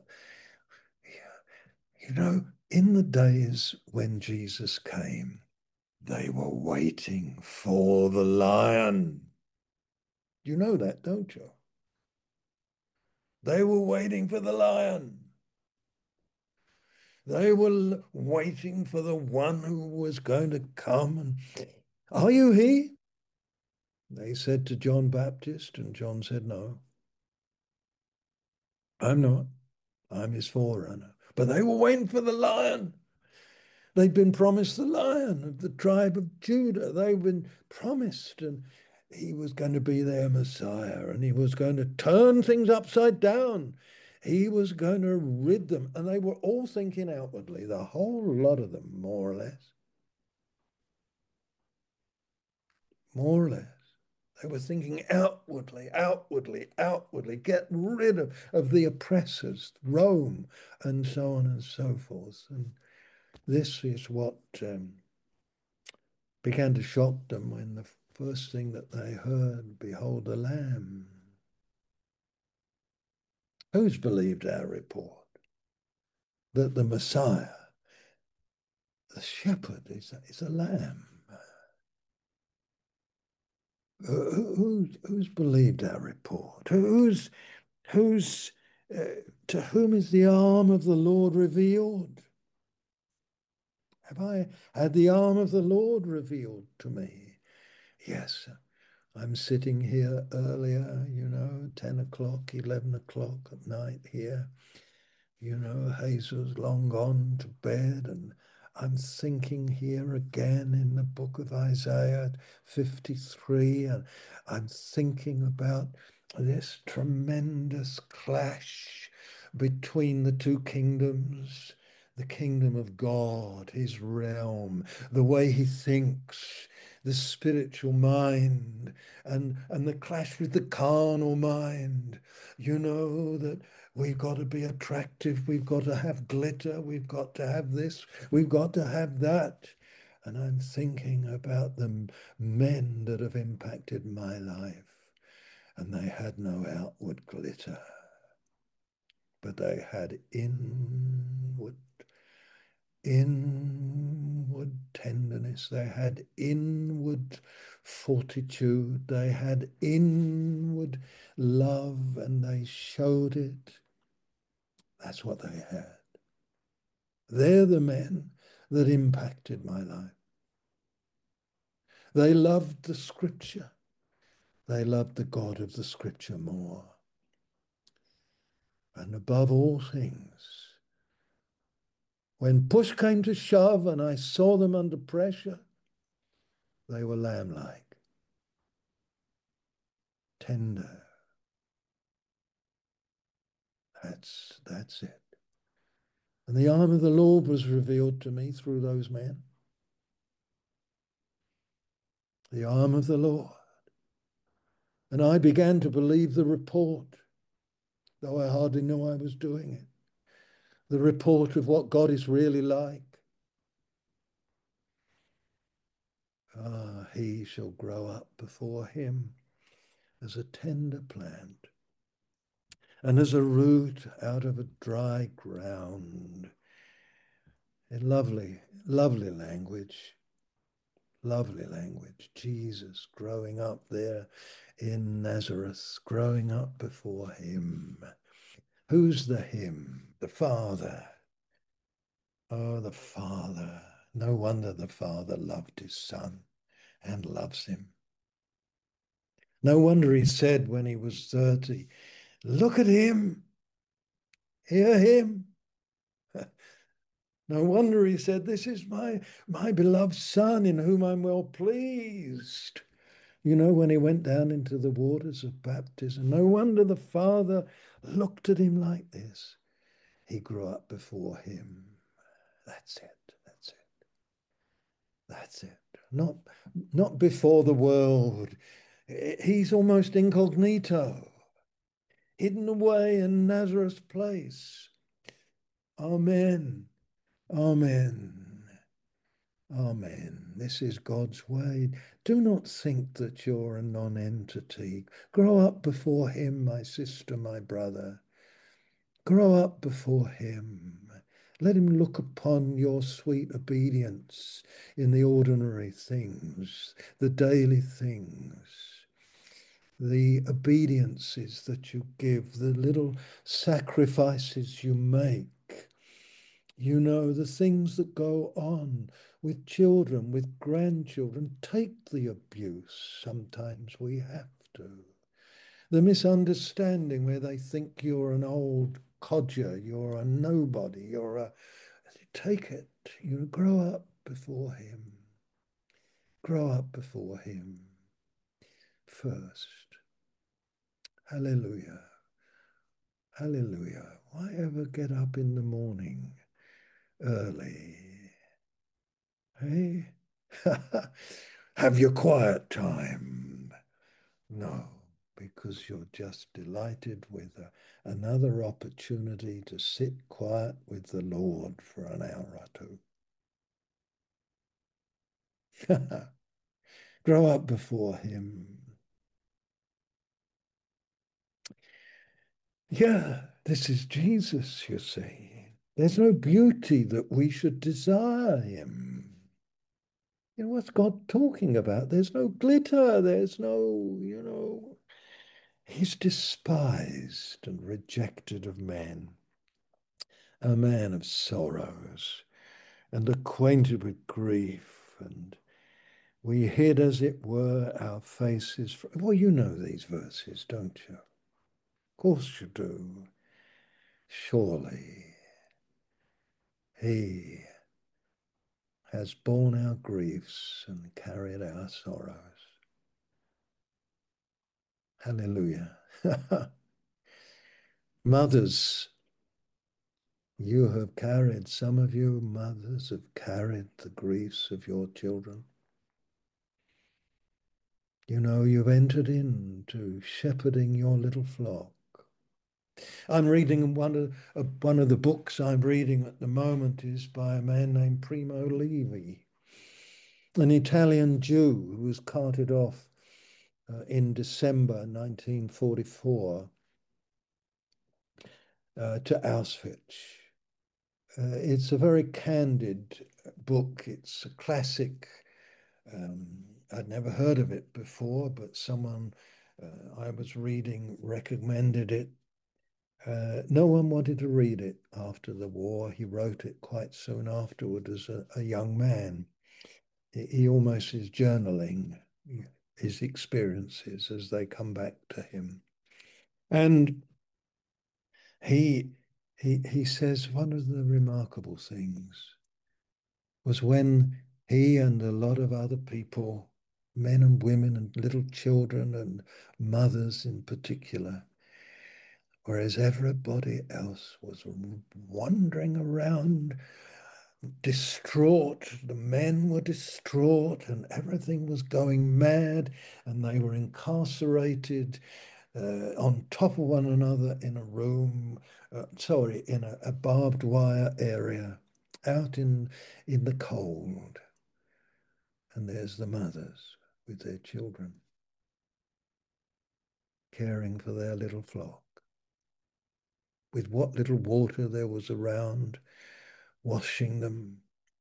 you know, in the days when Jesus came, they were waiting for the lion. You know that, don't you? They were waiting for the lion. They were waiting for the one who was going to come. And, are you he? They said to John Baptist, and John said, no, I'm not. I'm his forerunner. But they were waiting for the lion. They'd been promised the lion of the tribe of Judah. They'd been promised, and he was going to be their Messiah, and he was going to turn things upside down. He was going to rid them. And they were all thinking outwardly, the whole lot of them, more or less. More or less. They were thinking outwardly, outwardly, outwardly, get rid of, of the oppressors, Rome, and so on and so forth. And this is what um, began to shock them when the first thing that they heard, behold the Lamb. Who's believed our report? That the Messiah, the shepherd, is, is a lamb. Who, who's believed our report? Who's, who's, uh, to whom is the arm of the Lord revealed? Have I had the arm of the Lord revealed to me? Yes, I'm sitting here earlier, you know, ten o'clock, eleven o'clock at night here. You know, Hazel's long gone to bed, and I'm thinking here again in the book of Isaiah fifty-three, and I'm thinking about this tremendous clash between the two kingdoms, the kingdom of God, his realm, the way he thinks, the spiritual mind, and, and the clash with the carnal mind. You know, that we've got to be attractive. We've got to have glitter. We've got to have this. We've got to have that. And I'm thinking about the men that have impacted my life. And they had no outward glitter, but they had inward, inward tenderness. They had inward fortitude. They had inward love, and they showed it. That's what they had. They're the men that impacted my life. They loved the scripture. They loved the God of the scripture more. And above all things, when push came to shove and I saw them under pressure, they were lamb-like, tender. That's, that's it. And the arm of the Lord was revealed to me through those men. The arm of the Lord. And I began to believe the report, though I hardly knew I was doing it. The report of what God is really like. Ah, he shall grow up before him as a tender plant and as a root out of a dry ground. In lovely, lovely language, lovely language. Jesus growing up there in Nazareth, growing up before him. Who's the him? The Father. Oh, the Father. No wonder the Father loved his Son and loves him. No wonder he said when he was thirty, look at him, hear him. No wonder he said, this is my, my beloved Son in whom I'm well pleased. You know, when he went down into the waters of baptism, no wonder the Father looked at him like this. He grew up before him. That's it. That's it. That's it. Not, not before the world. He's almost incognito, hidden away in Nazareth's place. Amen. Amen. Amen. This is God's way. Do not think that you're a non-entity. Grow up before him, my sister, my brother. Grow up before him. Let him look upon your sweet obedience in the ordinary things, the daily things, the obediences that you give, the little sacrifices you make. You know, the things that go on with children, with grandchildren. Take the abuse. Sometimes we have to. The misunderstanding where they think you're an old codger, you're a nobody, you're a... Take it. You grow up before him. Grow up before him first. Hallelujah. Hallelujah. Why ever get up in the morning early? Hey? Have your quiet time. No, because you're just delighted with a, another opportunity to sit quiet with the Lord for an hour or two. Grow up before Him. Yeah, this is Jesus, you see. There's no beauty that we should desire Him. You know, what's God talking about? There's no glitter, there's no, you know, He's despised and rejected of men, a man of sorrows and acquainted with grief, and we hid, as it were, our faces. From... Well, you know these verses, don't you? Of course you do. Surely He has borne our griefs and carried our sorrows. Hallelujah. Mothers, you have carried, some of you mothers have carried the griefs of your children. You know, you've entered into shepherding your little flock. I'm reading one of uh, one of the books I'm reading at the moment is by a man named Primo Levi, an Italian Jew who was carted off uh, in December nineteen forty-four uh, to Auschwitz. Uh, it's a very candid book. It's a classic. Um, I'd never heard of it before, but someone uh, I was reading recommended it. Uh, no one wanted to read it after the war. He wrote it quite soon afterward as a, a young man. He, he almost is journaling his experiences as they come back to him. And he he he says one of the remarkable things was when he and a lot of other people, men and women and little children and mothers in particular, whereas everybody else was wandering around distraught. The men were distraught and everything was going mad, and they were incarcerated uh, on top of one another in a room, uh, sorry, in a, a barbed wire area out in, in the cold. And there's the mothers with their children caring for their little flock. With what little water there was around, washing them,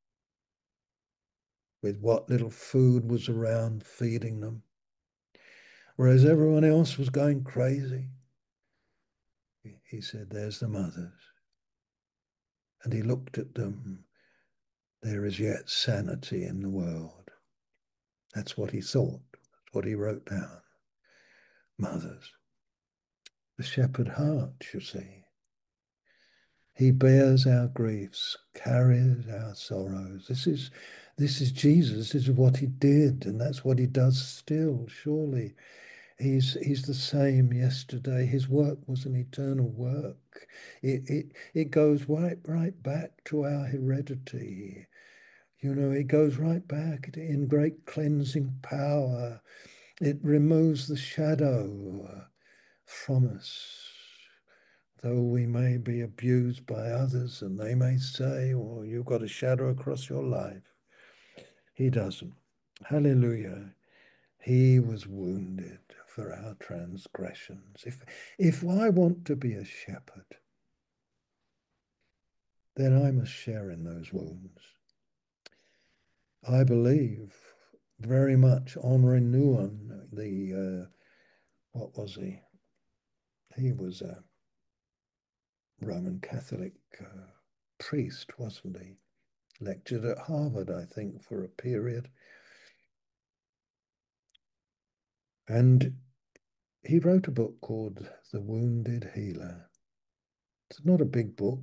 with what little food was around, feeding them. Whereas everyone else was going crazy, he said, there's the mothers. And he looked at them. There is yet sanity in the world. That's what he thought. That's what he wrote down. Mothers. The shepherd heart, you see. He bears our griefs, carries our sorrows. This is, this is Jesus. This is what he did, and that's what he does still, surely. He's, he's the same yesterday. His work was an eternal work. It, it, it goes right, right back to our heredity. You know, it goes right back in great cleansing power. It removes the shadow from us. Though we may be abused by others and they may say, well, you've got a shadow across your life. He doesn't. Hallelujah. He was wounded for our transgressions. If, if I want to be a shepherd, then I must share in those wounds. I believe very much Henri Nouwen, the, uh, what was he? He was a Roman Catholic uh, priest, wasn't he? Lectured at Harvard, I think, for a period. And he wrote a book called The Wounded Healer. It's not a big book.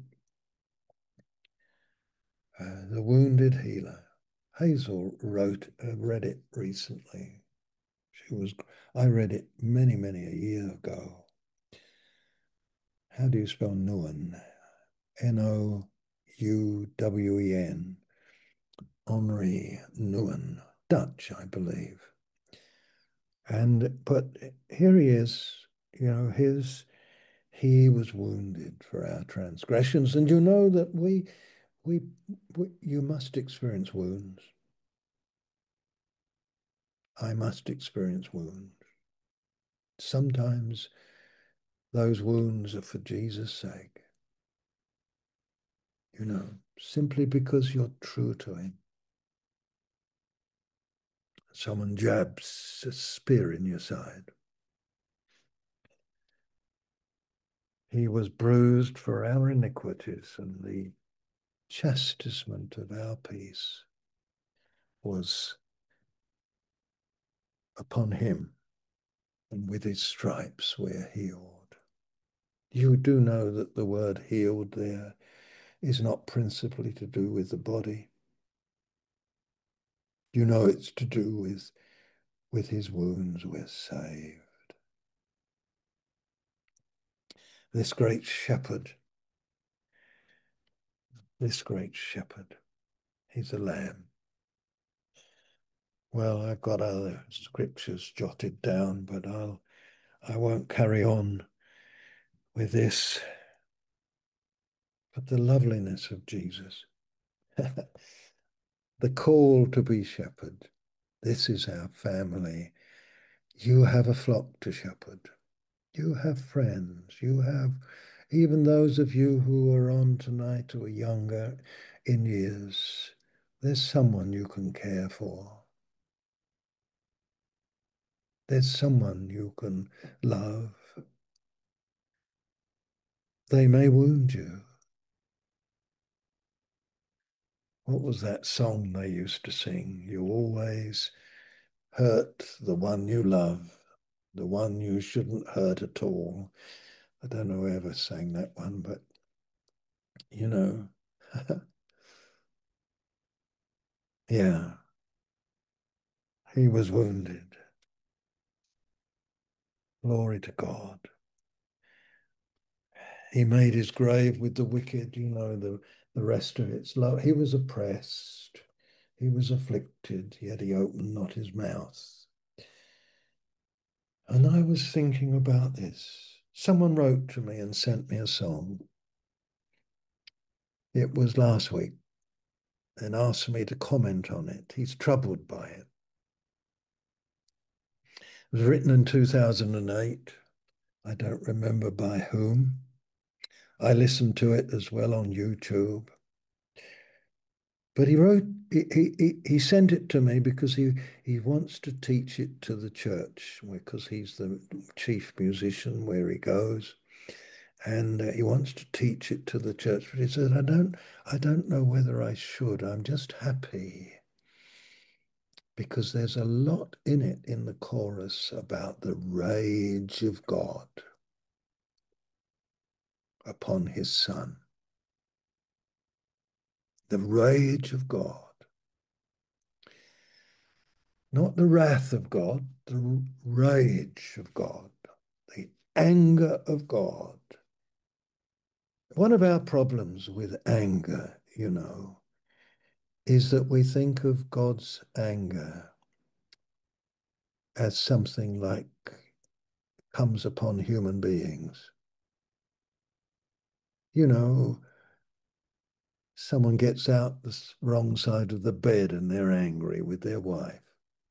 Uh, The Wounded Healer. Hazel wrote, uh, read it recently. She was, I read it many, many a year ago. How do you spell Nouwen? N O U W E N. Henri Nouwen. Dutch, I believe. And, but here he is, you know, his, he was wounded for our transgressions. And you know that we, we, we you must experience wounds. I must experience wounds. Sometimes those wounds are for Jesus' sake, you know, simply because you're true to him. Someone jabs a spear in your side. He was bruised for our iniquities, and the chastisement of our peace was upon him, and with his stripes we're healed. You do know that the word healed there is not principally to do with the body. You know it's to do with, with his wounds we're saved. This great shepherd, this great shepherd, he's a lamb. Well, I've got other scriptures jotted down, but I'll, I won't carry on with this. But the loveliness of Jesus, the call to be shepherd. This is our family. You have a flock to shepherd. You have friends. You have even those of you who are on tonight who are younger in years. There's someone you can care for. There's someone you can love. They may wound you. What was that song they used to sing? You always hurt the one you love, the one you shouldn't hurt at all. I don't know who ever sang that one, but you know, yeah, he was wounded. Glory to God. He made his grave with the wicked, you know, the, the rest of it's low. He was oppressed. He was afflicted, yet he opened not his mouth. And I was thinking about this. Someone wrote to me and sent me a song. It was last week and asked me to comment on it. He's troubled by it. It was written in two thousand eight. I don't remember by whom. I listened to it as well on YouTube. But he wrote, he, he, he sent it to me because he, he wants to teach it to the church, because he's the chief musician where he goes. And uh, he wants to teach it to the church. But he said, I don't, I don't know whether I should. I'm just happy because there's a lot in it in the chorus about the rage of God upon his son. The rage of God. Not the wrath of God, the rage of God, the anger of God. One of our problems with anger, you know, is that we think of God's anger as something like comes upon human beings. You know, someone gets out the wrong side of the bed and they're angry with their wife.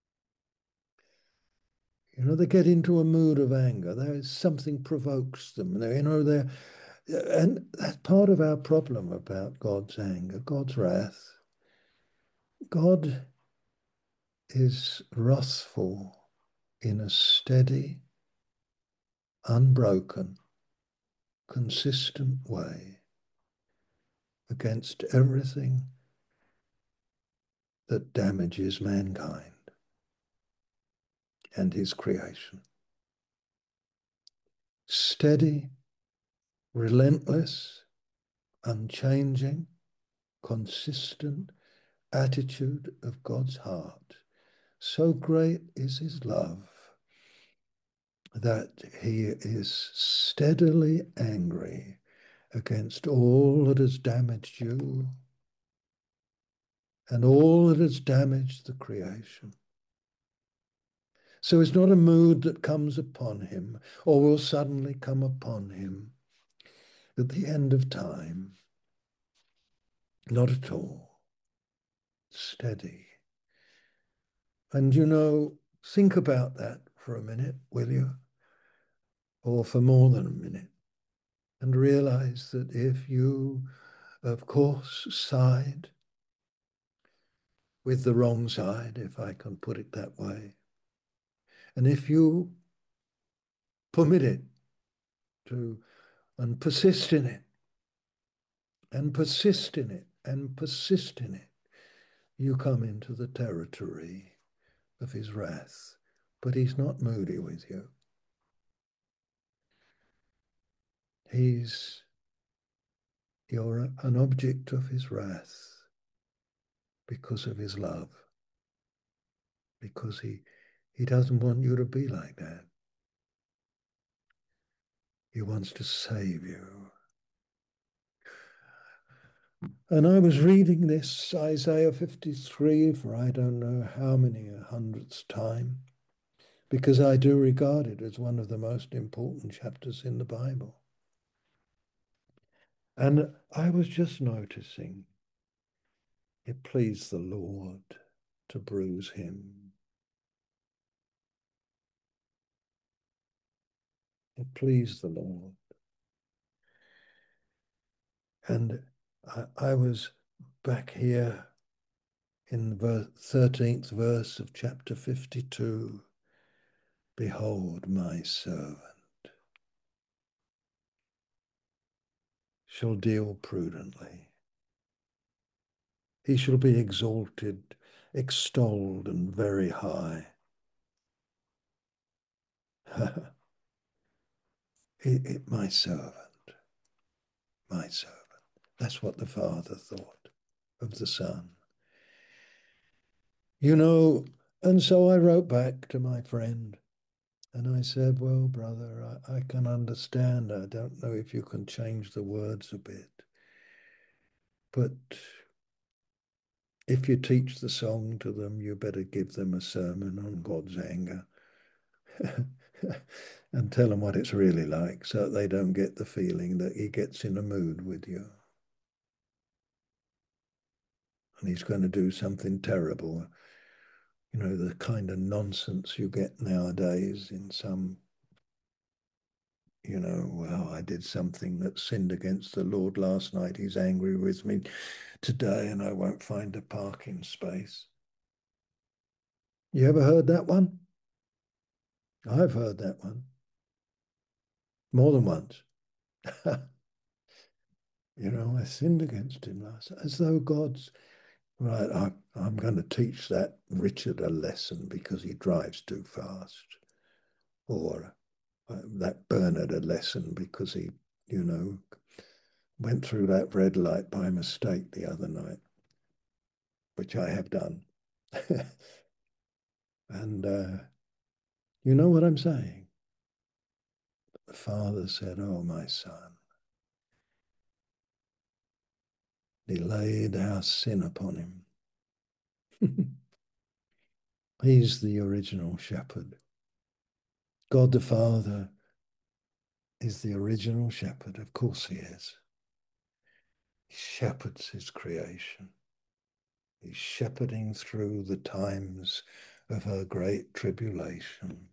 You know, they get into a mood of anger. There is something provokes them. You know, they're, and that's part of our problem about God's anger, God's wrath. God is wrathful in a steady, unbroken, consistent way against everything that damages mankind and his creation. Steady, relentless, unchanging, consistent attitude of God's heart. So great is his love that he is steadily angry against all that has damaged you and all that has damaged the creation. So it's not a mood that comes upon him or will suddenly come upon him at the end of time. Not at all. Steady. And you know, think about that for a minute, will you? Or for more than a minute. And realize that if you, of course, side with the wrong side, if I can put it that way, and if you permit it to and persist in it, and persist in it, and persist in it, you come into the territory of his wrath. But he's not moody with you. He's, you're an object of his wrath because of his love, because he, he doesn't want you to be like that. He wants to save you. And I was reading this Isaiah fifty-three for I don't know how many a hundredth time, because I do regard it as one of the most important chapters in the Bible. And I was just noticing it pleased the Lord to bruise him. It pleased the Lord. And I, I was back here in the thirteenth verse of chapter fifty-two. Behold, my servant shall deal prudently. He shall be exalted, extolled, and very high. it, it, my servant, my servant. That's what the Father thought of the Son. You know, and so I wrote back to my friend and I said, well, brother, I, I can understand. I don't know if you can change the words a bit. But if you teach the song to them, you better give them a sermon on God's anger and tell them what it's really like so that they don't get the feeling that he gets in a mood with you. And he's going to do something terrible. You know, the kind of nonsense you get nowadays in some, you know, well, I did something that sinned against the Lord last night. He's angry with me today and I won't find a parking space. You ever heard that one? I've heard that one. More than once. You know, I sinned against him last, as though God's, right, I, I'm going to teach that Richard a lesson because he drives too fast. Or uh, that Bernard a lesson because he, you know, went through that red light by mistake the other night, which I have done. And uh, you know what I'm saying? The Father said, oh, my son, he laid our sin upon him. He's the original shepherd. God the Father is the original shepherd. Of course he is. He shepherds his creation. He's shepherding through the times of her great tribulation.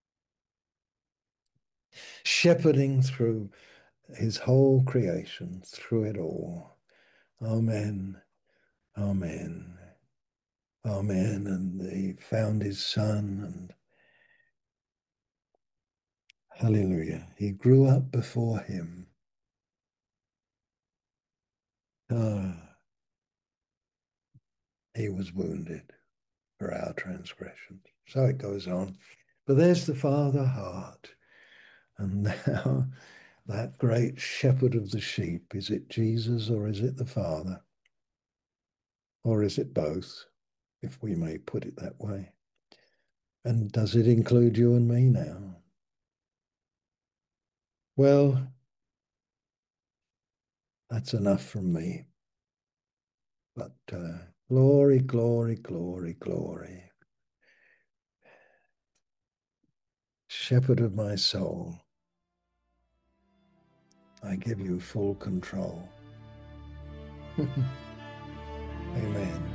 Shepherding through his whole creation, through it all. Amen. Amen. Amen. And he found his son and hallelujah. He grew up before him. Ah, he was wounded for our transgressions. So it goes on. But there's the Father heart. And now that great shepherd of the sheep, is it Jesus or is it the Father? Or is it both, if we may put it that way? And does it include you and me now? Well, that's enough from me. But uh, glory, glory, glory, glory. Shepherd of my soul, I give you full control. Amen.